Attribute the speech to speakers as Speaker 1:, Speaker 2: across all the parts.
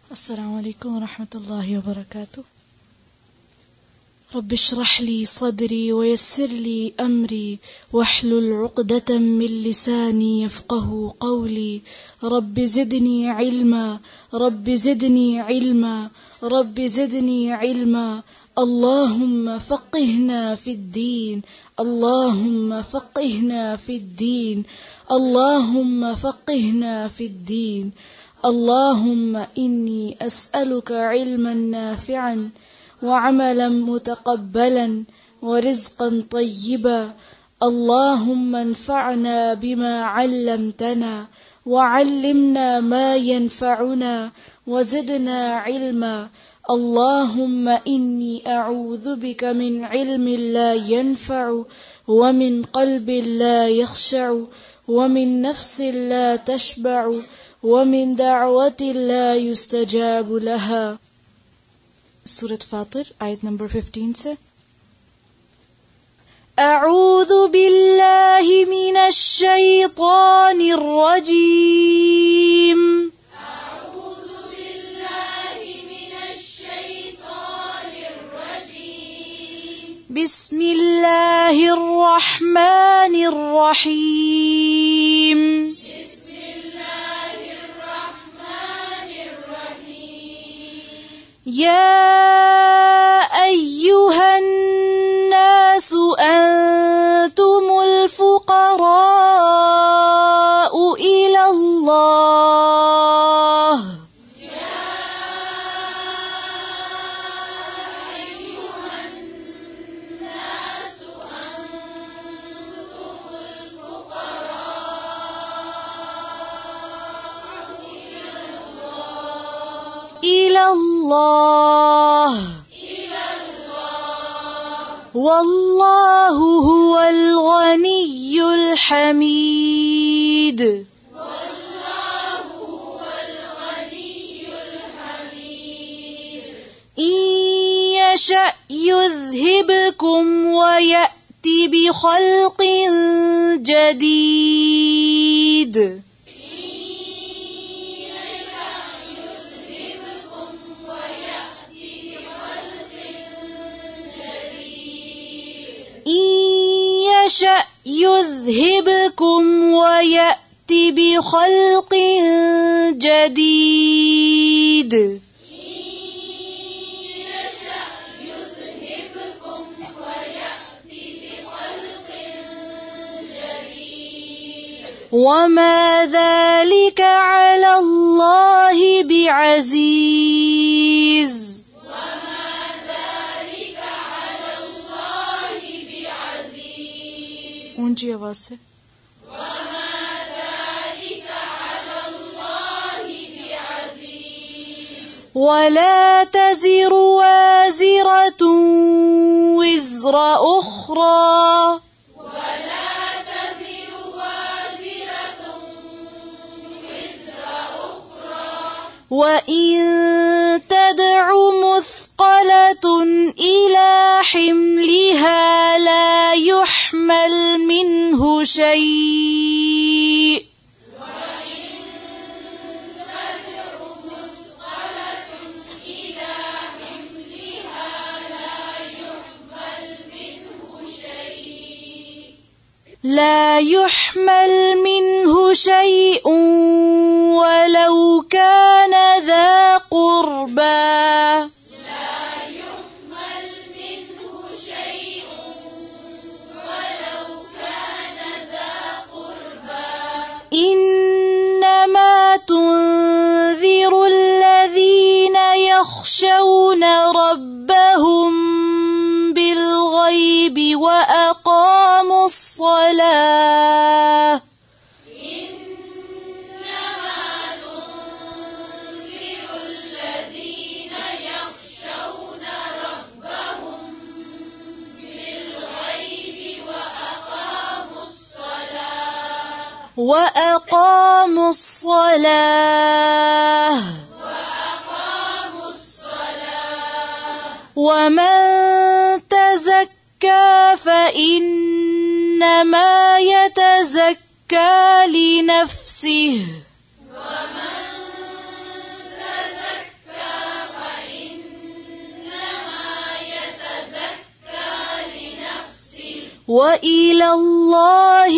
Speaker 1: السلام علیکم ورحمۃ اللہ وبرکاتہ. رب اشرح لي صدري ويسر لي أمري واحلل عقدة من لساني يفقه قولي. رب زدني علما رب زدني علما رب زدني علما. اللهم فقهنا في الدين اللهم فقهنا في الدين اللهم فقهنا في الدين. اللهم إني أسألك علما نافعا وعملا متقبلا ورزقا طيبا. اللهم انفعنا بما علمتنا وعلمنا ما ينفعنا وزدنا علما. اللهم إني أعوذ بك من علم لا ينفع ومن قلب لا يخشع ومن نفس لا تشبع ومن دعوة لا يستجاب لها. سورة فاطر آیت نمبر 15 سے. اعوذ باللہ من الشیطان الرجیم.
Speaker 2: اعوذ باللہ من الشیطان الرجیم.
Speaker 1: بسم اللہ الرحمن الرحیم. يا أيها الناس أنتم الفقراء إلى الله.
Speaker 2: يا أيها الناس أنتم الفقراء
Speaker 1: إلى الله والله هو الغني الحميد. إن يشأ يذهبكم ويأتي بخلق جديد. إن يشأ يذهبكم ويأتي بخلق جديد. وما ذلك على الله بعزيز. اونچی آواز سے.
Speaker 2: وما ذلك على الله بعزيز.
Speaker 1: ولا تزر وازرة وزر أخرى.
Speaker 2: ولا تزر وازرة وزر أخرى.
Speaker 1: وإن تدع مثقلة إلى حملها لا يحمل منه شيء.
Speaker 2: وإن تدع مثقلة إلى حملها لا يحمل منه شيء.
Speaker 1: لا يحمل منه شيء ولو كان ذا قربى. إنما تنذر الذين يخشون ربهم بالغيب وأقاموا الصلاة.
Speaker 2: إنما تنذر الذين يخشون ربهم بالغيب
Speaker 1: وأقاموا الصلاة. ومن تزكى فإنما يتزكى لنفسه.
Speaker 2: ومن تزكى
Speaker 1: وإلى الله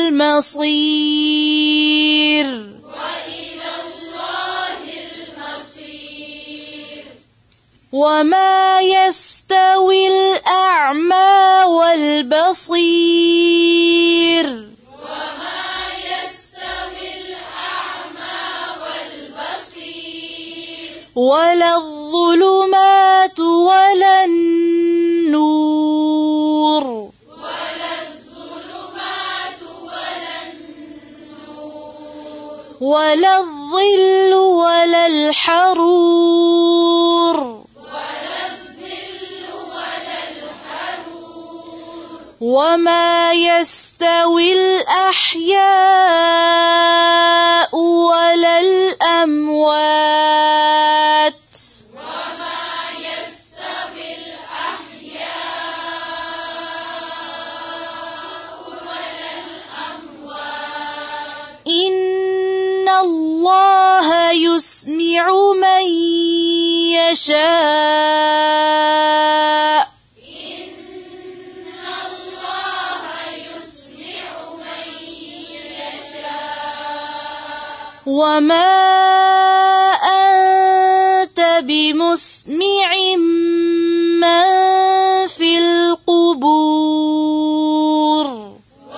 Speaker 1: المصير. وما يستوي الأعمى والبصير ولا الظلمات ولا النور ولا الظل ولا الحرور وما يستوي الأحياء ولا الأموات إن الله يسمع من يشاء وما أنت بمسمع من في القبور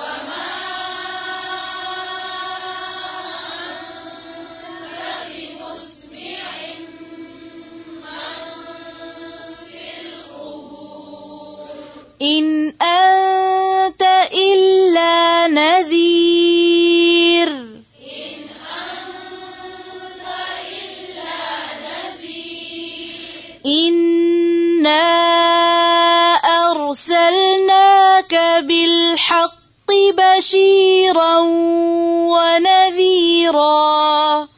Speaker 1: إن أنت إلا نذير إنا أرسلناك بالحق بشيرا ونذيرا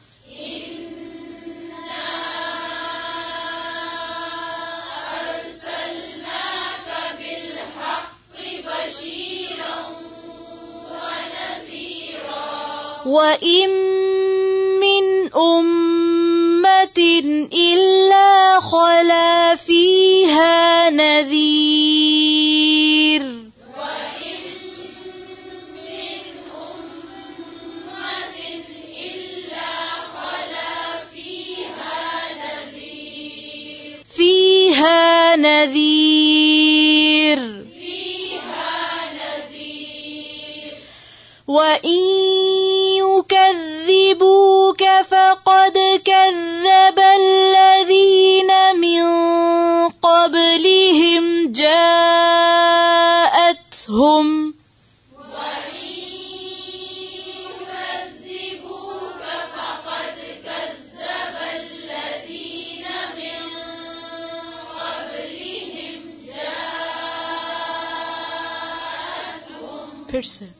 Speaker 1: وإن من أمة إلا خلا فيها نذير فيها نذير وإن يكذبوك فقد كذب الذين من قبلهم جاءتهم person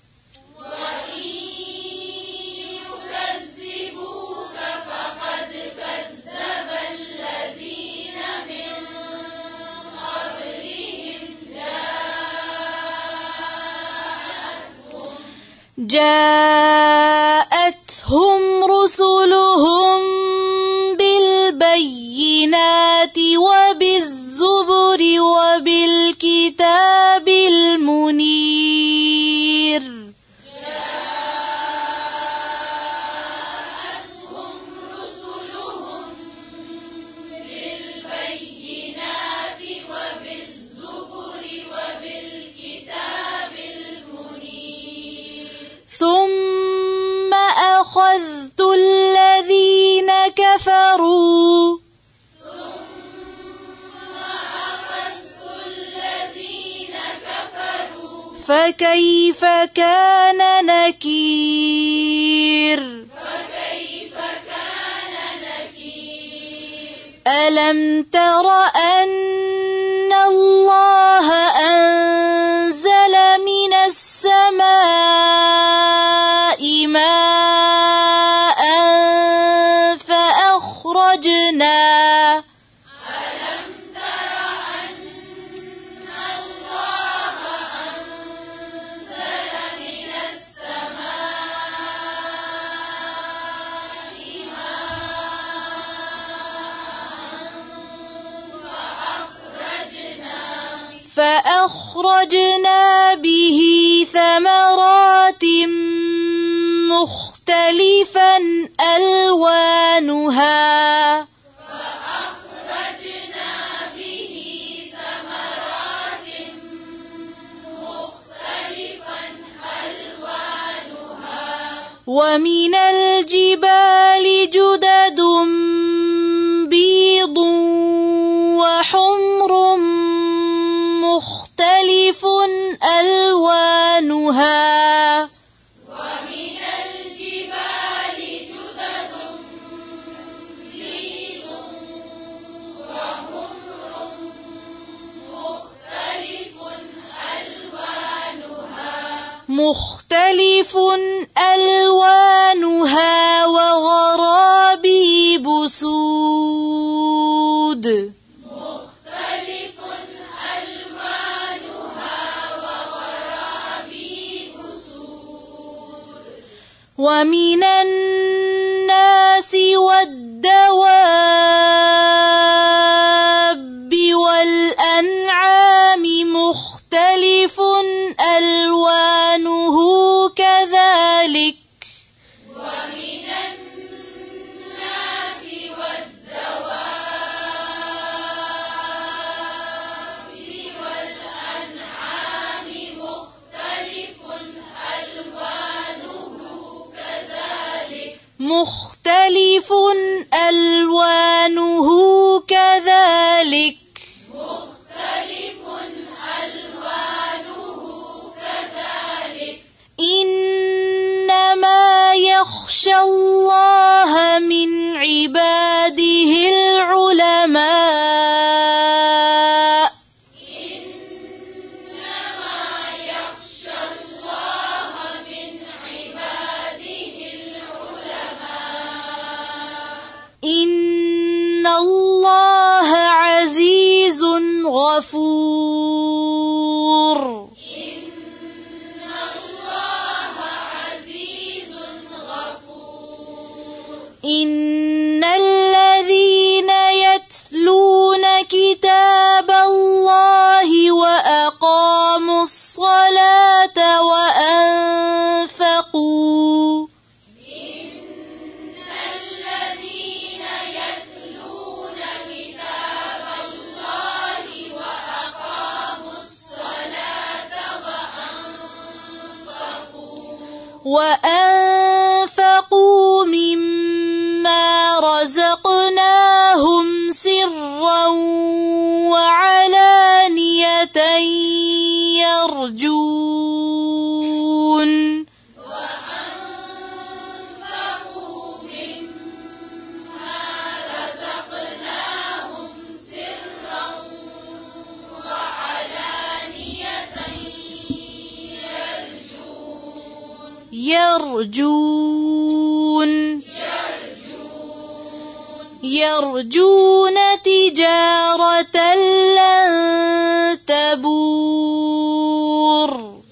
Speaker 1: جاءتهم رسلهم بالبينات وبالزبر وبالكتاب المنير ثم أخذت الذين كفروا فكيف كان نكير ألم تر أن الله أنزل من السماء ماء فأخرجنا فأخرجنا به ثمرات مختلفا ألوانها ومن الجبال جدد بيض وحمر مختلف ألوانها
Speaker 2: ومن الجبال جدد بيض وحمر
Speaker 1: مختلف ألوانها وغرابيب سود ومن الناس والدواب والأنعام مختلف ألوانه كذلك
Speaker 2: ومن الناس والدواب والأنعام
Speaker 1: مختلف ألوانه كذلك إنما يخشى الله من عباده العلماء إن الله عزيز غفور إن الذين يتلون كتاب الله وأقاموا الصلاة وأنفقوا مما رزقناهم سرا وعلانية يرجون يرجون تجارة لن تبور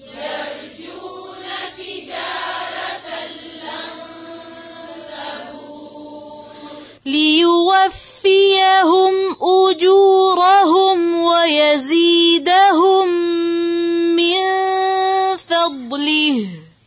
Speaker 1: ليوفيهم أجورهم ويزيدهم من فضله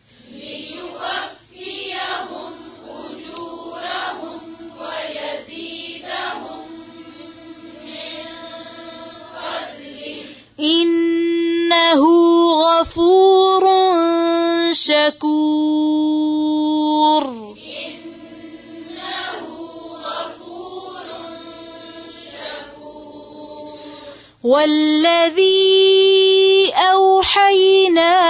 Speaker 1: إنه غفور شكور والذي أوحينا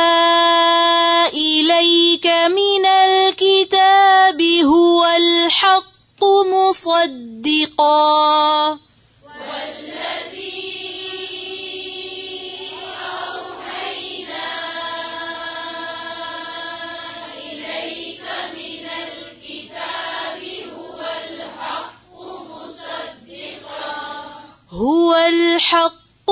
Speaker 1: إليك من الكتاب هو الحق مصدقا هو الحق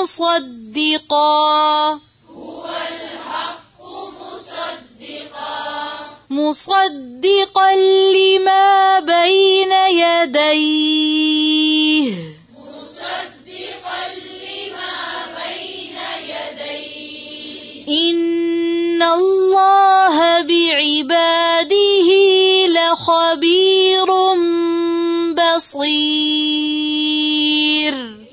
Speaker 1: مصدقا لما بين يديه بصير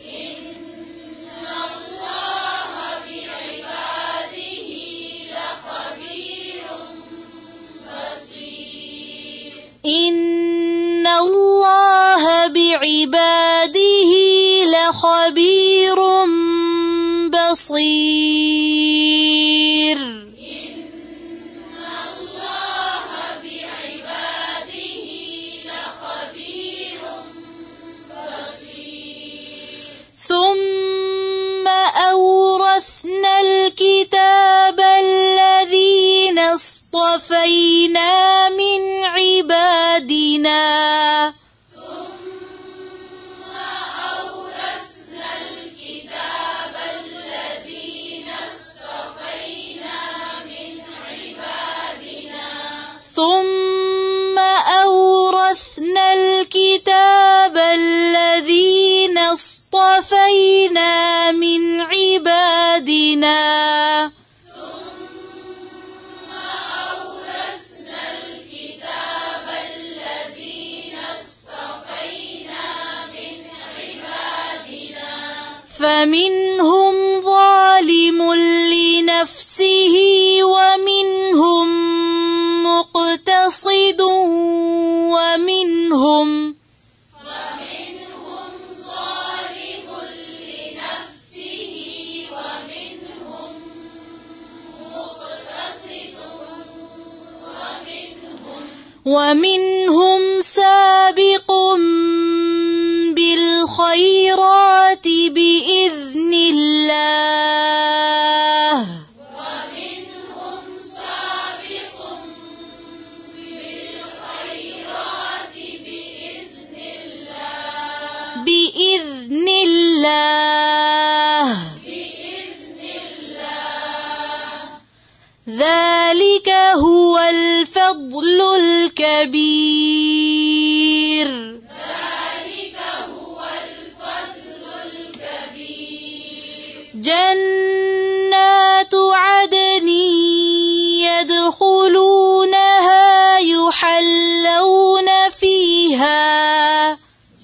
Speaker 1: إن الله بعباده لخبير بصير ثم أورثنا الكتاب الذين اصطفينا من عبادنا ثم أورثنا الكتاب الذين اصطفينا من عبادنا فمنهم ظالم لنفسه ومنهم مقتصد ومنهم سابق بالخيرات بإذن الله بإذن الله ذلك هو الفضل الكبير جنات عدن يدخلونها يحلون فيها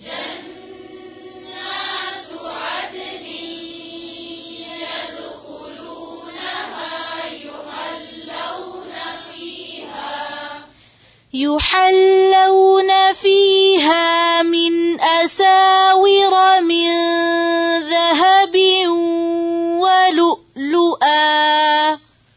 Speaker 1: من أساور من ذهب ولؤلؤا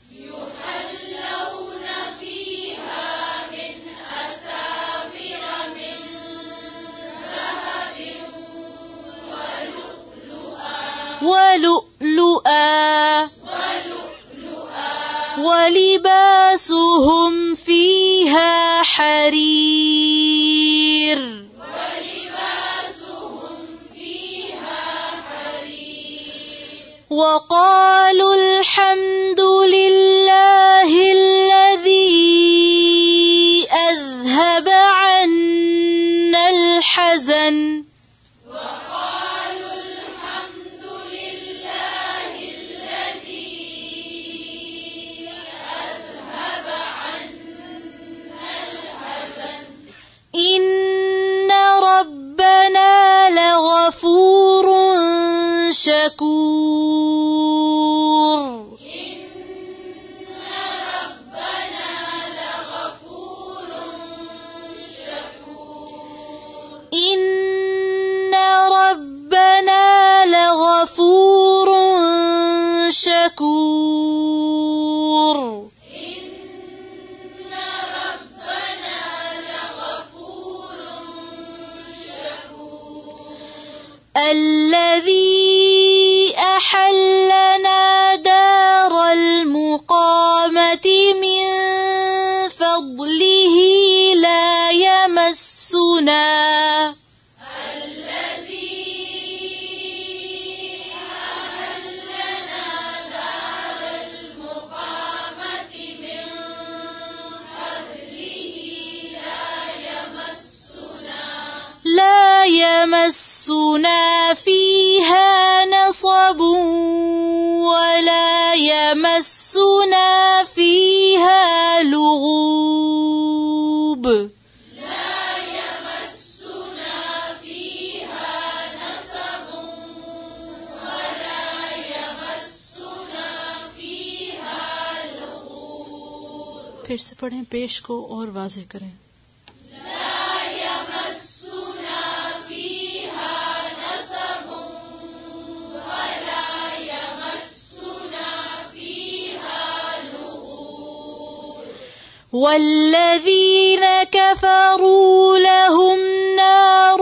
Speaker 1: ولباسهم فيها حرير وقالوا الحمد لله الذي أذهب عنا الحزن إن ربنا لغفور شكور إن ربنا لغفور شكور الذي أحلنا دار المقامة من فضله لا يمسنا فيها نصب ولا يمسنا فيها لغوب پھر سے پڑھیں، پیش کو اور واضح کریں.
Speaker 2: لا يمسنا فيها نصب ولا يمسنا فيها لغوب
Speaker 1: والذين كفروا لهم نار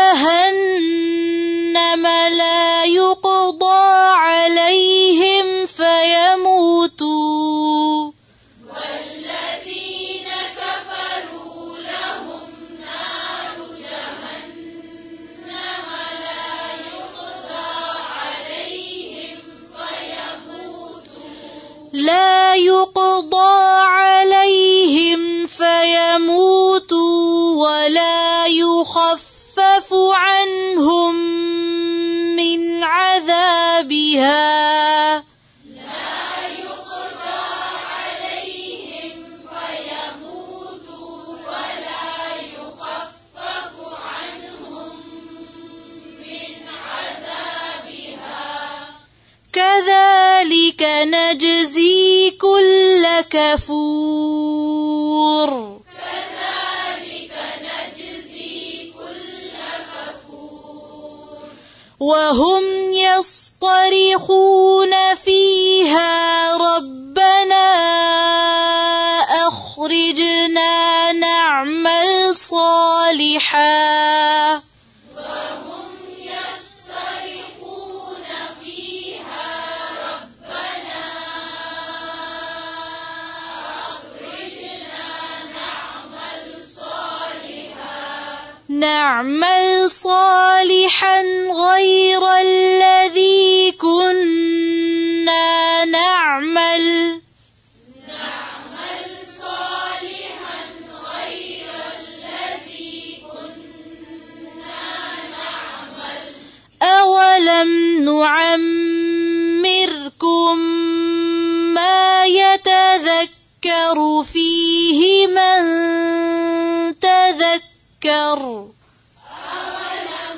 Speaker 1: جهنم لا يقضى عليهم فيموتوا
Speaker 2: والذين كفروا لهم نار جهنم
Speaker 1: لا يقضى عليهم فيموتوا ولا يخفف عنهم من عذابها
Speaker 2: لا يقضى عليهم فيموتوا ولا يخفف عنهم من عذابها
Speaker 1: كذلك نجزي كل كفور
Speaker 2: كذلك نجزي كل كفور
Speaker 1: وهم يصطرخون فيها ربنا أخرجنا نعمل صالحا
Speaker 2: وهم يصطرخون فيها ربنا أخرجنا
Speaker 1: نعمل صالحا غير الذي كنا نعمل
Speaker 2: صالحا غير الذي كنا نعمل
Speaker 1: أولم نعمركم ما يتذكر فيه من تذكر
Speaker 2: أولم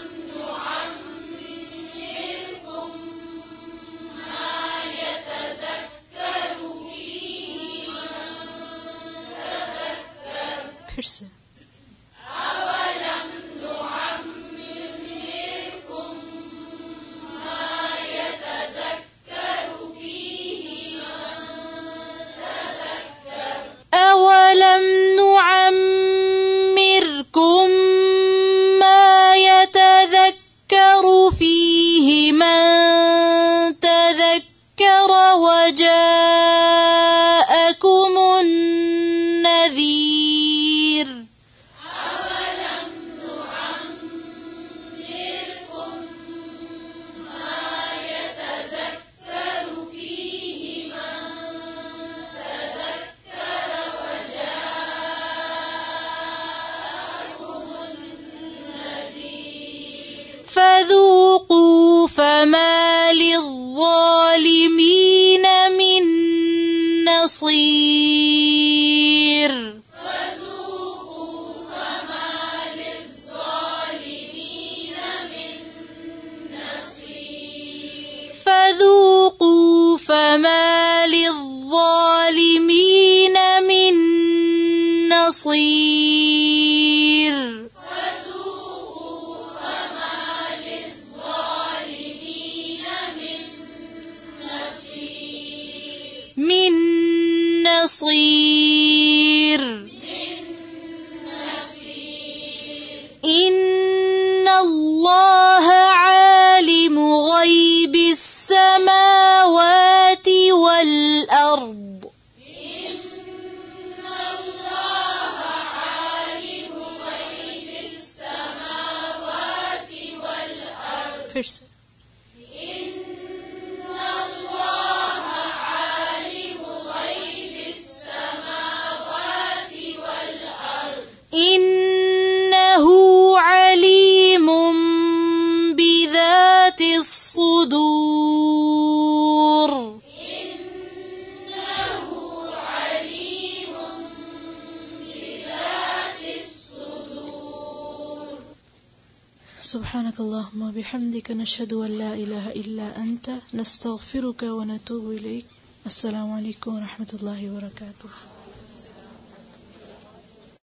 Speaker 2: نعمركم ما يتذكر فيه من تذكر
Speaker 1: پھر سے
Speaker 2: أولم نعمركم ما يتذكر فيه من تذكر
Speaker 1: أولم نعمركم ما يتذكر فيه من تذكر وجاءكم النذير
Speaker 2: أولم نعمركم ما يتذكر فيه من تذكر وجاءكم النذير
Speaker 1: فذوقوا فما للظالمين من نصير
Speaker 2: فذوقوا فما للظالمين من نصير
Speaker 1: فذوقوا فما للظالمين من نصير
Speaker 2: فذوقوا فما للظالمين من نصير
Speaker 1: من نصير إن الله عالم غيب السماوات والأرض
Speaker 2: إن الله عالم غيب السماوات والأرض
Speaker 1: پھر سے
Speaker 2: إن الله عالم غيب السماوات والأرض
Speaker 1: إنه عليم بذات الصدور
Speaker 2: إنه عليم بذات الصدور
Speaker 1: سبحانك اللهم وبحمدك نشهد أن لا إله إلا أنت نستغفرك ونتوب إليك. السلام عليكم ورحمة الله وبركاته.